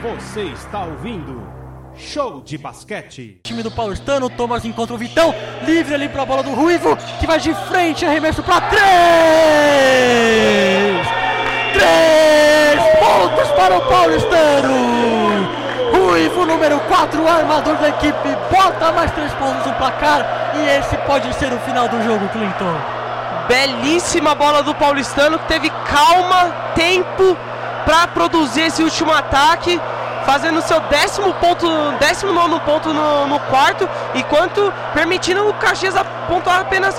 Você está ouvindo Show de Basquete. Time do Paulistano, Thomas encontra o Vitão, livre ali pra bola do Ruivo, que vai de frente, arremesso pra 3 pontos para o Paulistano. Ruivo, número 4, armador da equipe, bota mais 3 pontos no placar e esse pode ser o final do jogo, Clinton. Belíssima bola do Paulistano, que teve calma, tempo para produzir esse último ataque, fazendo seu 19º ponto no quarto, enquanto permitindo o Caxias pontuar apenas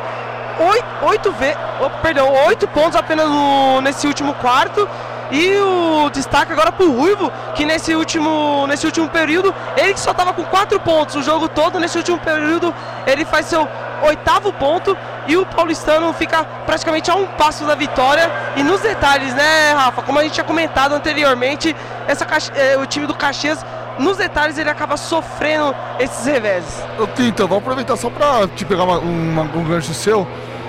8 pontos apenas nesse último quarto. E o destaque agora pro Ruivo, que nesse último período, ele que só estava com 4 pontos o jogo todo, nesse último período ele faz seu 8º ponto e o Paulistano fica praticamente a um passo da vitória. E nos detalhes, né, Rafa, como a gente tinha comentado anteriormente, o time do Caxias, nos detalhes ele acaba sofrendo esses reveses. Então, vou aproveitar só para te pegar um gancho seu.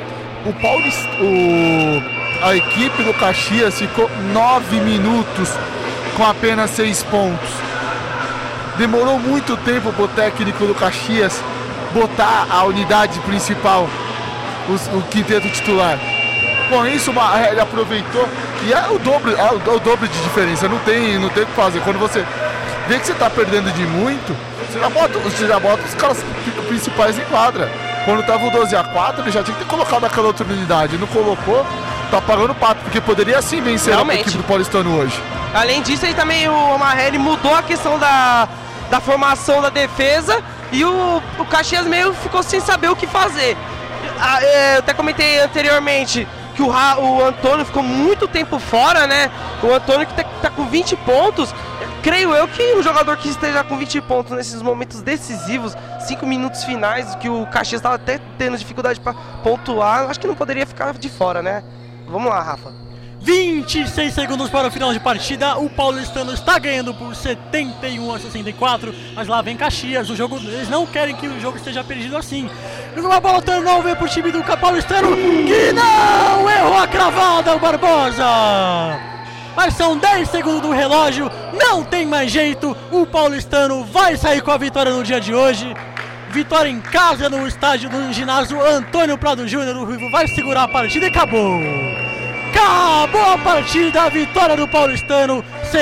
A equipe do Caxias ficou 9 minutos com apenas 6 pontos. Demorou muito tempo para o técnico do Caxias botar a unidade principal, o quinteto titular. Com isso, ele aproveitou e é o dobro de diferença. Não tem o que fazer. Quando você vê que você está perdendo de muito, você já bota os caras principais em quadra. Quando estava o 12-4, ele já tinha que ter colocado aquela outra unidade. Não colocou, tá pagando pato, porque poderia sim vencer a equipe do Paulistano hoje. Além disso, aí também o Amarelli mudou a questão da formação da defesa e o Caxias meio ficou sem saber o que fazer. Eu até comentei anteriormente que o Antônio ficou muito tempo fora, né? O Antônio que tá com 20 pontos. Creio eu que um jogador que esteja com 20 pontos nesses momentos decisivos, 5 minutos finais, que o Caxias estava até tendo dificuldade para pontuar, acho que não poderia ficar de fora, né? Vamos lá, Rafa. 26 segundos para o final de partida, o Paulistano está ganhando por 71-64, mas lá vem Caxias, eles não querem que o jogo esteja perdido assim. Uma bola turnover para o time do Paulistano, que não errou a cravada, o Barbosa. Mas são 10 segundos do relógio, não tem mais jeito, o Paulistano vai sair com a vitória no dia de hoje. Vitória em casa no estádio do ginásio Antônio Prado Júnior, o Ruivo vai segurar a partida e acabou. Acabou a partida, a vitória do Paulistano,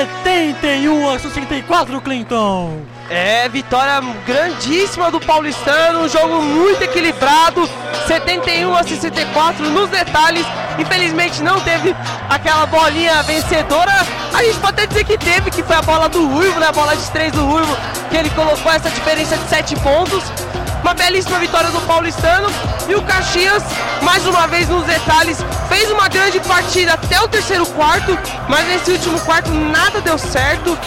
71-64, Clinton. Vitória grandíssima do Paulistano, um jogo muito equilibrado, 71-64 nos detalhes. Infelizmente não teve aquela bolinha vencedora, a gente pode até dizer que teve, que foi a bola do Ruivo, né? A bola de 3 do Ruivo, que ele colocou essa diferença de 7 pontos. Uma belíssima vitória do Paulistano e o Caxias, mais uma vez nos detalhes, fez uma grande partida até o terceiro quarto, mas nesse último quarto nada deu certo.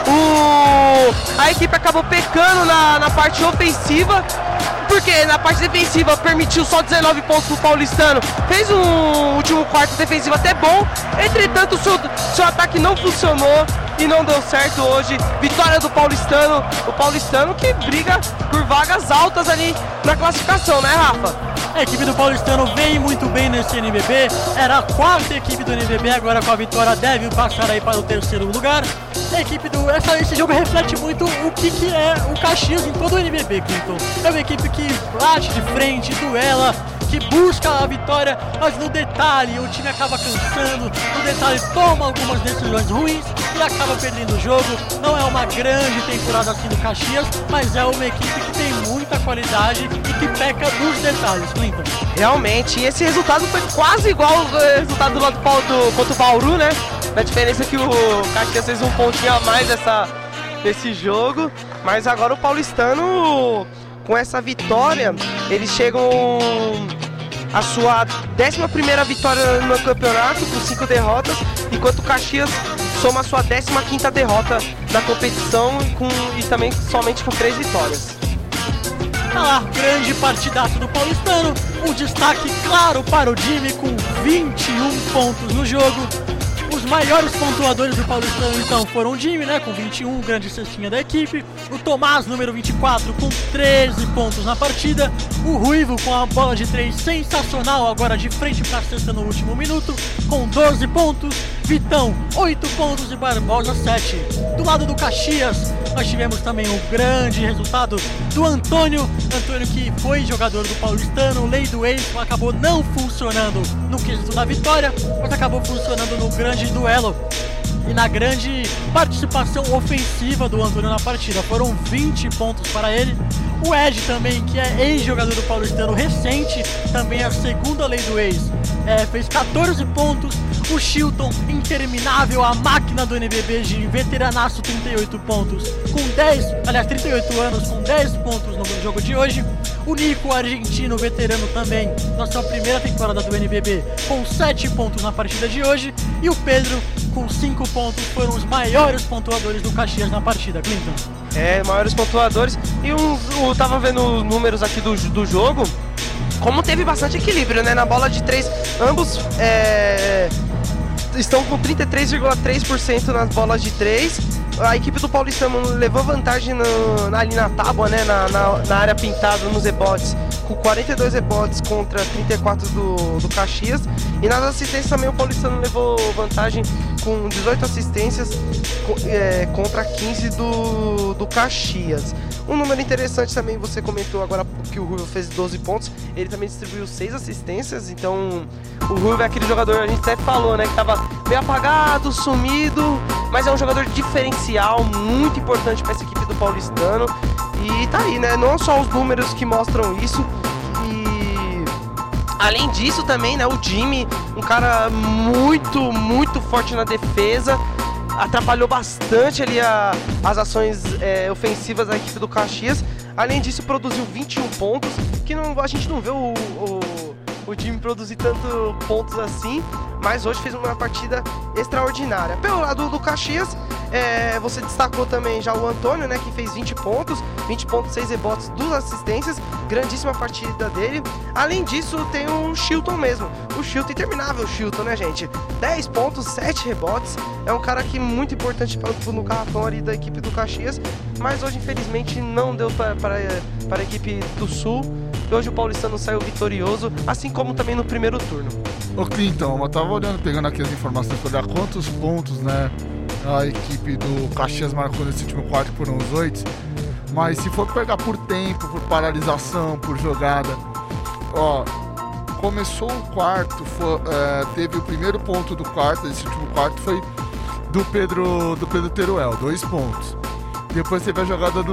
A equipe acabou pecando na parte ofensiva, porque na parte defensiva permitiu só 19 pontos pro Paulistano, fez um último quarto defensivo até bom, entretanto seu ataque não funcionou e não deu certo hoje. Vitória do Paulistano, o Paulistano que briga por vagas altas ali na classificação, né, Rafa? A equipe do Paulistano vem muito bem nesse NBB, era a 4ª equipe do NBB, agora com a vitória deve passar aí para o 3º lugar. A equipe esse jogo reflete muito o que é o Caxias em todo o NBB, Clinton. É uma equipe que bate de frente, duela, que busca a vitória, mas no detalhe o time acaba cansando, no detalhe toma algumas decisões ruins e acaba perdendo o jogo. Não é uma grande temporada assim do Caxias, mas é uma equipe que tem muita qualidade e que peca nos detalhes, Clinton. Realmente, e esse resultado foi quase igual ao resultado do lado contra o Bauru, né? A diferença é que o Caxias fez um pontinho a mais desse jogo, mas agora o Paulistano, com essa vitória, eles chegam a sua 11ª vitória no campeonato, com 5 derrotas, enquanto o Caxias soma a sua 15ª derrota na competição e também somente com 3 vitórias. Olha lá, grande partidaço do Paulistano, um destaque claro para o Jimmy com 21 pontos no jogo. Os maiores pontuadores do Paulistano então foram o Jimmy, né, com 21, grande cestinha da equipe. O Tomás, número 24, com 13 pontos na partida. O Ruivo com a bola de 3 sensacional, agora de frente para a cesta no último minuto, com 12 pontos. Vitão, 8 pontos e Barbosa, 7. Do lado do Caxias, nós tivemos também o grande resultado do Antônio que foi jogador do Paulistano, lei do ex, acabou não funcionando no quesito da vitória, mas acabou funcionando no grande duelo. E na grande participação ofensiva do Antônio na partida, foram 20 pontos para ele. O Ed também, que é ex-jogador do Paulistano recente, também a segunda lei do ex, fez 14 pontos. O Chilton, interminável, a máquina do NBB de veteranaço, 38 pontos, com 38 anos, com 10 pontos no jogo de hoje. O Nico, argentino, veterano também, na sua primeira temporada do NBB, com 7 pontos na partida de hoje. E o Pedro, com 5 pontos, foram os maiores pontuadores do Caxias na partida, Clinton. Maiores pontuadores. E eu tava vendo os números aqui do jogo, como teve bastante equilíbrio, né? Na bola de 3, ambos estão com 33,3% nas bolas de 3. A equipe do Paulistano levou vantagem ali na tábua, né? Na área pintada, nos rebotes, com 42 rebotes contra 34 do Caxias. E nas assistências também o Paulistano levou vantagem com 18 assistências contra 15 do Caxias. Um número interessante também, você comentou agora que o Ruivo fez 12 pontos, ele também distribuiu 6 assistências, então o Ruivo é aquele jogador, a gente até falou, né, que tava meio apagado, sumido, mas é um jogador diferencial, muito importante para essa equipe do Paulistano, e tá aí, né, não só os números que mostram isso, e além disso também, né, o Jimmy, um cara muito, muito forte na defesa, atrapalhou bastante ali as ações ofensivas da equipe do Caxias. Além disso, produziu 21 pontos, que a gente não vê o time produzir tanto pontos assim, mas hoje fez uma partida extraordinária. Pelo lado do Caxias, você destacou também já o Antônio, né, que fez 20 pontos, 6 rebotes, 2 assistências, grandíssima partida dele. Além disso, tem o Chilton mesmo, o Chilton, interminável Chilton, né, gente? 10 pontos, 7 rebotes, é um cara que muito importante no cartão ali da equipe do Caxias, mas hoje infelizmente não deu para a equipe do Sul. Hoje o Paulistano saiu vitorioso, assim como também no primeiro turno. Ô Clinton, eu tava olhando, pegando aqui as informações para olhar quantos pontos, né, a equipe do Caxias marcou nesse último quarto, foram os 8. Mas se for pegar por tempo, por paralisação, por jogada, começou o quarto, teve o primeiro ponto do quarto, esse último quarto foi do Pedro Teruel, 2 pontos. Depois teve a jogada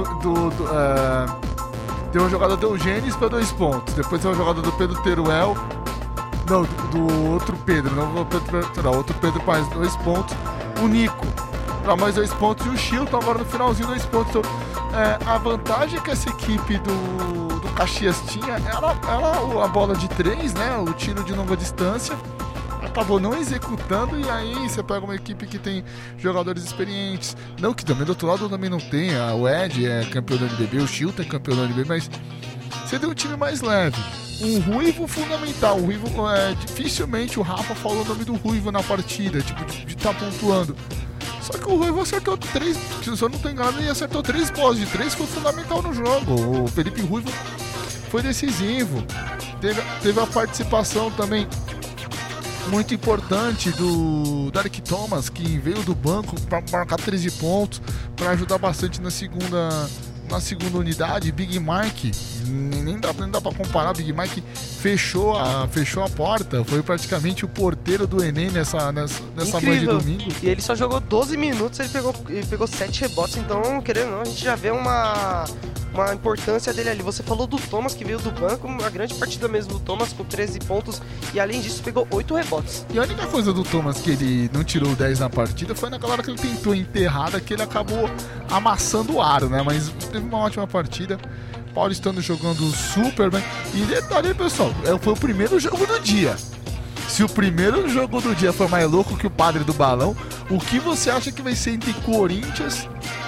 deu uma jogada do Eugênis para 2 pontos. Depois teve uma jogada do Pedro Teruel. Não, do outro Pedro, outro Pedro mais 2 pontos. O Nico para mais 2 pontos. E o Chilton agora no finalzinho 2 pontos. Então, a vantagem que essa equipe do Caxias tinha era a bola de 3, né? O tiro de longa distância. Acabou não executando, e aí você pega uma equipe que tem jogadores experientes, não que também do outro lado também não tem, o Ed é campeão da NBB, o Chilton é campeão da NBB, mas você tem um time mais leve, um Ruivo fundamental, o Ruivo, dificilmente o Rafa falou o nome do Ruivo na partida, tipo, de estar pontuando, só que o Ruivo acertou 3, se eu não estou enganado, ele acertou 3 bolas de 3, foi fundamental no jogo, o Felipe Ruivo foi decisivo, teve a participação também muito importante do Derek Thomas, que veio do banco para marcar 13 pontos, para ajudar bastante na segunda unidade. Big Mike, nem dá para comparar, Big Mike fechou a porta, foi praticamente o porteiro do Enem nessa manhã de domingo. E ele só jogou 12 minutos, ele pegou 7 rebotes, então, querendo ou não, a gente já vê uma importância dele ali. Você falou do Thomas, que veio do banco, uma grande partida mesmo do Thomas, com 13 pontos, e além disso pegou 8 rebotes. E a única coisa do Thomas que ele não tirou 10 na partida foi naquela hora que ele tentou enterrada, que ele acabou amassando o aro, né? Mas teve uma ótima partida, Paulistano jogando super bem. E detalhe, pessoal, foi o primeiro jogo do dia. Se o primeiro jogo do dia foi mais louco que o padre do balão, o que você acha que vai ser entre Corinthians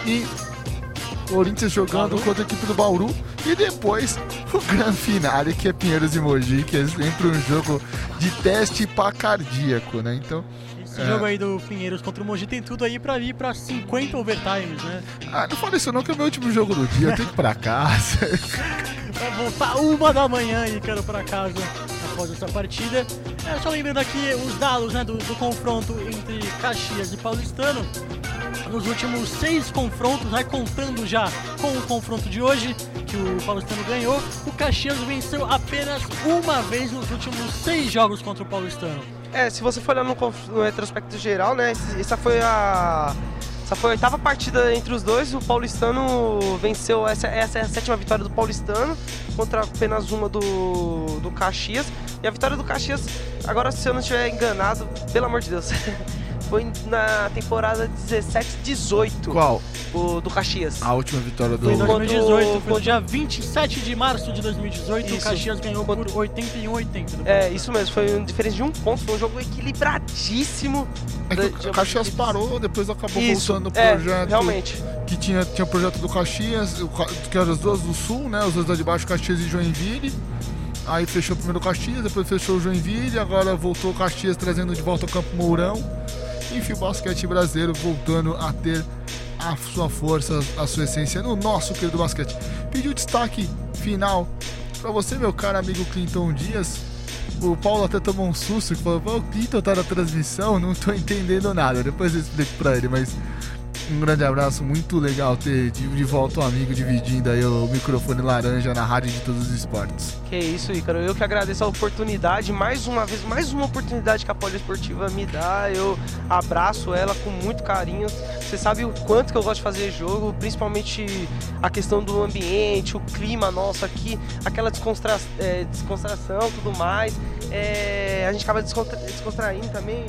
jogando contra a equipe do Bauru, e depois o grande finale, que é Pinheiros e Mogi, que é sempre um jogo de teste para cardíaco, né? Então, esse jogo aí do Pinheiros contra o Mogi tem tudo aí pra ir pra 50 overtimes, né? Não fala isso não, que é o meu último jogo do dia, eu tenho que ir pra casa. Vai voltar 1 da manhã e quero pra casa após essa partida. Só lembrando aqui os dados, né, do confronto entre Caxias e Paulistano. Nos últimos 6 confrontos, né, contando já com o confronto de hoje, que o Paulistano ganhou, o Caxias venceu apenas uma vez nos últimos 6 jogos contra o Paulistano. Se você for olhar no retrospecto geral, né, essa foi a 8ª partida entre os dois. O Paulistano venceu, essa é a 7ª vitória do Paulistano contra apenas uma do Caxias. E a vitória do Caxias, agora se eu não estiver enganado, pelo amor de Deus, foi na temporada 17-18. Qual? O do Caxias. A última vitória do... Foi em 2018, foi no dia 27 de março de 2018, isso. O Caxias ganhou por 81-80. Isso mesmo, foi uma diferença de 1 ponto, foi um jogo equilibradíssimo. O Caxias parou, depois acabou voltando o projeto. Realmente. Que tinha o projeto do Caxias, que eram as duas do Sul, né? Os dois lá de baixo, Caxias e Joinville. Aí fechou primeiro o Caxias, depois fechou o Joinville, agora voltou o Caxias trazendo de volta o Campo Mourão. Enfim, o basquete brasileiro voltando a ter a sua força, a sua essência no nosso querido basquete. Pediu destaque final pra você, meu caro amigo Clinton Dias. O Paulo até tomou um susto e falou: o Clinton tá na transmissão, não tô entendendo nada. Depois eu explico pra ele, mas um grande abraço, muito legal ter de volta um amigo dividindo aí o microfone laranja na rádio de todos os esportes. Que isso, Ícaro, eu que agradeço a oportunidade, mais uma vez, mais uma oportunidade que a Poliesportiva me dá, eu abraço ela com muito carinho. Você sabe o quanto que eu gosto de fazer jogo, principalmente a questão do ambiente, o clima nosso aqui, aquela descontração, tudo mais, a gente acaba descontraindo também,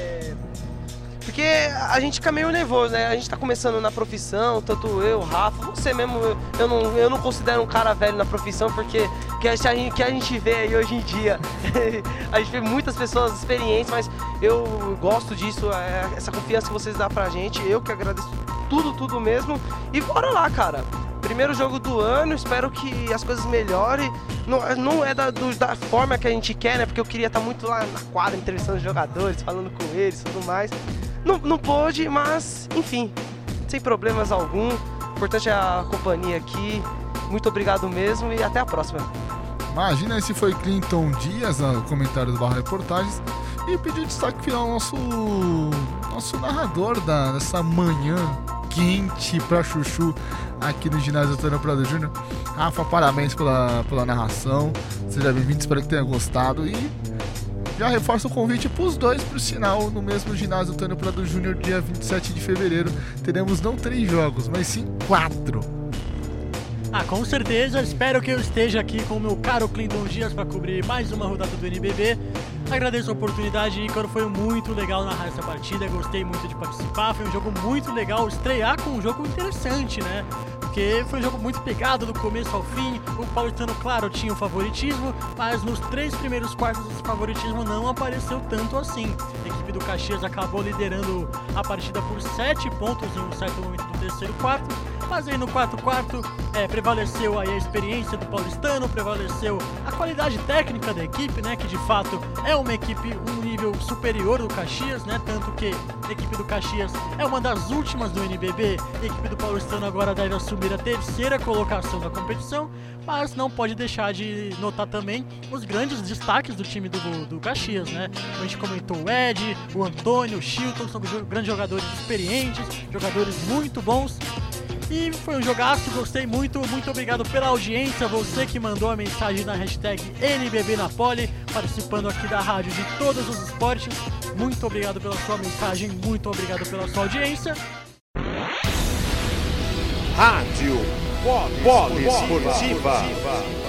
porque a gente fica meio nervoso, né? A gente tá começando na profissão, tanto eu, Rafa, você mesmo, eu não considero um cara velho na profissão, porque que a gente vê aí hoje em dia, a gente vê muitas pessoas experientes, mas eu gosto disso, essa confiança que vocês dão pra gente, eu que agradeço tudo mesmo, e bora lá, cara. Primeiro jogo do ano, espero que as coisas melhorem. Não é da forma que a gente quer, né? Porque eu queria estar muito lá na quadra, entrevistando os jogadores, falando com eles e tudo mais. Não pôde, mas, enfim, sem problemas algum. O importante é a companhia aqui. Muito obrigado mesmo e até a próxima. Imagina, esse foi Clinton Dias, no comentário do Barra Reportagens. E pediu destaque final ao nosso narrador dessa manhã quente pra chuchu aqui no ginásio Antônio Prado Júnior. Rafa, parabéns pela narração. Seja bem-vindo, espero que tenha gostado. E já reforço o convite pros dois pro sinal no mesmo ginásio Antônio Prado Júnior, dia 27 de fevereiro. Teremos não 3 jogos, mas sim 4. Com certeza, espero que eu esteja aqui com o meu caro Clinton Dias para cobrir mais uma rodada do NBB. Agradeço a oportunidade, Ícaro, foi muito legal narrar essa partida, gostei muito de participar, foi um jogo muito legal, estrear com um jogo interessante, né? Porque foi um jogo muito pegado do começo ao fim, o Paulistano, claro, tinha o favoritismo, mas nos 3 primeiros quartos esse favoritismo não apareceu tanto assim. A equipe do Caxias acabou liderando a partida por 7 pontos em um certo momento do terceiro quarto, mas aí no quarto prevaleceu aí a experiência do Paulistano, prevaleceu a qualidade técnica da equipe, né, que de fato é uma equipe um nível superior do Caxias, né, tanto que a equipe do Caxias é uma das últimas do NBB, a equipe do Paulistano agora deve assumir a 3ª colocação da competição, mas não pode deixar de notar também os grandes destaques do time do Caxias, né, a gente comentou o Ed, o Antônio, o Chilton, são grandes jogadores experientes, jogadores muito bons. E foi um jogaço, gostei muito, muito obrigado pela audiência, você que mandou a mensagem na hashtag NBBNapoli, participando aqui da rádio de todos os esportes, muito obrigado pela sua mensagem, muito obrigado pela sua audiência. Rádio Poliesportiva.